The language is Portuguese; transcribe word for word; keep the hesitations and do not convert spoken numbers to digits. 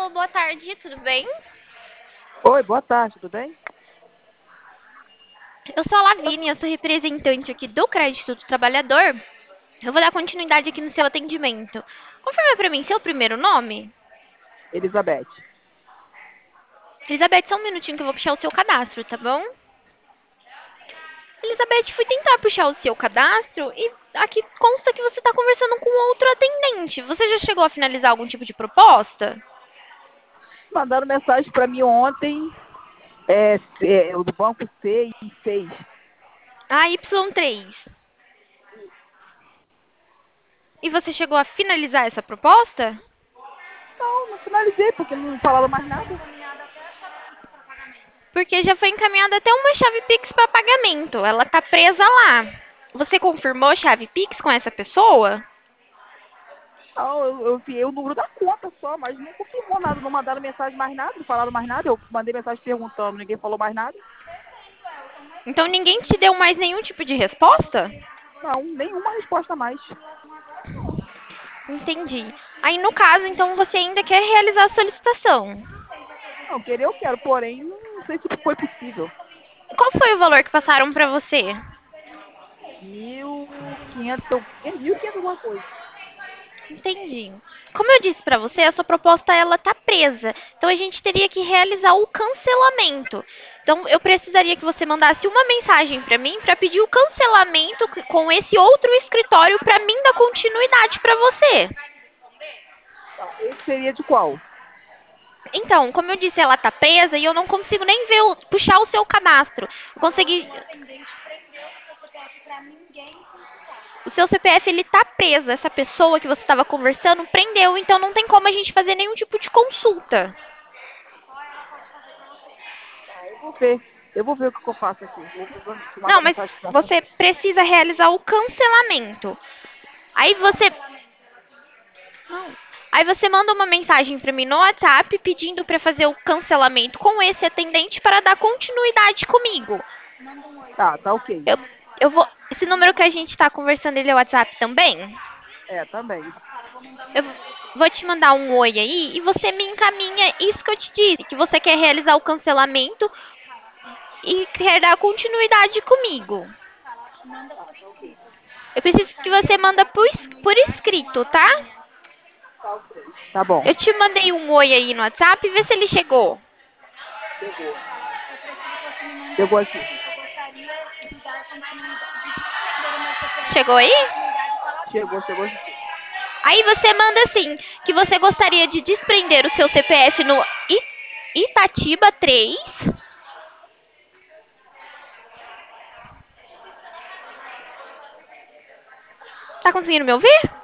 Alô, boa tarde, tudo bem? Oi, boa tarde, tudo bem? Eu sou a Lavínia, eu sou representante aqui do Crédito do Trabalhador. Eu vou dar continuidade aqui no seu atendimento. Confirma pra mim seu primeiro nome? Elizabeth. Elizabeth, só um minutinho que eu vou puxar o seu cadastro, tá bom? Elizabeth, fui tentar puxar o seu cadastro e aqui consta que você está conversando com outro atendente. Você já chegou a finalizar algum tipo de proposta? Mandaram mensagem para mim ontem, é, é, o do banco C e seis. A Y três. E você chegou a finalizar essa proposta? Não, não finalizei, porque não falaram mais nada. Porque já foi encaminhada até uma chave Pix para pagamento. Ela tá presa lá. Você confirmou a chave Pix com essa pessoa? Não, eu, eu enviei o número da conta só, mas não confirmou nada, não mandaram mensagem mais nada, não falaram mais nada. Eu mandei mensagem perguntando, ninguém falou mais nada. Então ninguém te deu mais nenhum tipo de resposta? Não, nenhuma resposta mais. Entendi. Aí no caso, então você ainda quer realizar a solicitação. Não, querer eu quero, porém, não sei se foi possível. Qual foi o valor que passaram para você? Mil e quinhentos, é mil e quinhentos alguma coisa. Entendi. Como eu disse para você, a sua proposta ela tá presa. Então a gente teria que realizar o cancelamento. Então eu precisaria que você mandasse uma mensagem para mim para pedir o cancelamento com esse outro escritório para mim dar continuidade para você. Tá, esse seria de qual? Então, como eu disse, ela tá presa e eu não consigo nem ver o- puxar o seu cadastro. Eu consegui. O seu C P F ele tá preso. Essa pessoa que você estava conversando prendeu, então não tem como a gente fazer nenhum tipo de consulta. Tá, eu vou ver. Eu vou ver o que eu faço aqui. Vou, vou te Não, mandar mas mensagem pra você. você precisa realizar o cancelamento. Aí você. Não. Aí você manda uma mensagem para mim no WhatsApp pedindo para fazer o cancelamento com esse atendente para dar continuidade comigo. Tá, tá ok. Eu, eu vou. Esse número que a gente está conversando, ele é WhatsApp também? É, também. Eu vou te mandar um oi aí e você me encaminha isso que eu te disse, que você quer realizar o cancelamento e quer dar continuidade comigo. Eu preciso que você manda por, por escrito, tá? Tá bom. Eu te mandei um oi aí no WhatsApp, vê se ele chegou. Chegou. Chegou aqui. Chegou aí? Chegou, chegou. Aí você manda assim, que você gostaria de desprender o seu C P F no I- Itatiba três. Tá conseguindo me ouvir?